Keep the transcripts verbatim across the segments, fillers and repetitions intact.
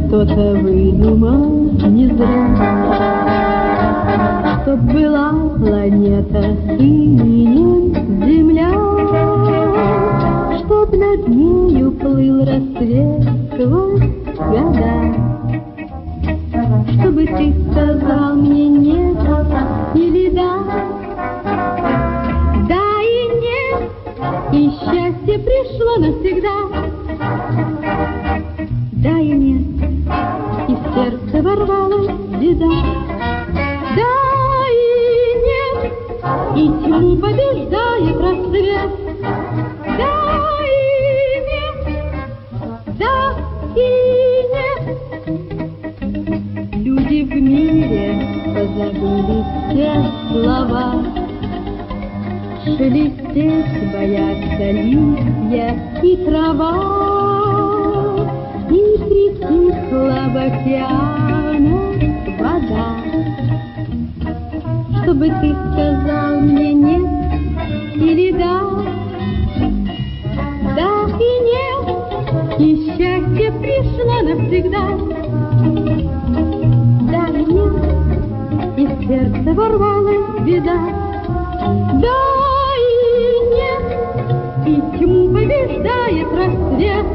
кто-то выдумал не зря, чтоб была планета с именем Земля, чтоб над нею плыл рассвет сквозь года, чтобы ты сказал мне нет или да, да и нет, и счастье пришло навсегда. Да и нет, и в сердце ворвалась беда. Да и нет, и тьму побеждает рассвет. Да и нет, да и нет. Люди в мире позабыли все слова, шелестеть боятся листья и трава. И притихла в океанах вода, чтобы ты сказал мне нет или да, да и нет, и счастье пришло навсегда. Да и нет, и в сердце ворвалась беда. Да и нет, и тьму побеждает рассвет.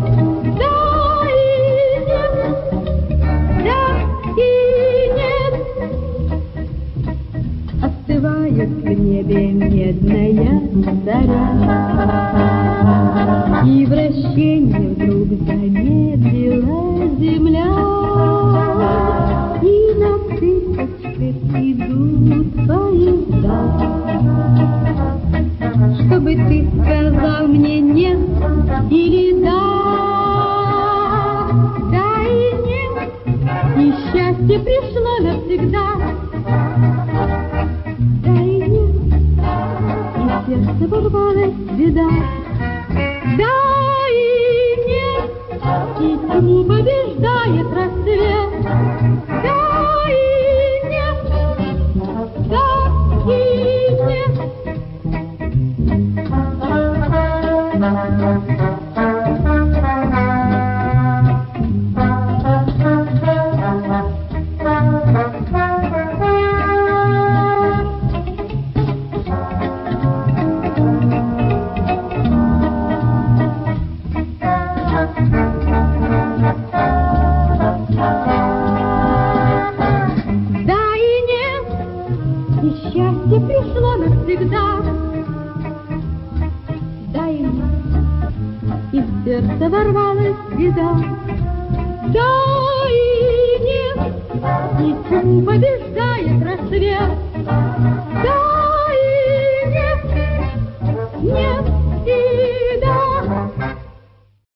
В небе медная заря, и вращение вдруг замедлила земля, и на цыпочках идут поезда, чтобы ты сказал мне нет или да, да и нет, и счастье пришло навсегда. Сердце ворвалась беда. Да и нет, и тьму побеждает рассвет. Да и нет, да и нет. Счастье пришло навсегда. Да и нет, и в сердце ворвалась беда. Да и нет, и тьму побеждает рассвет. Да и нет, нет.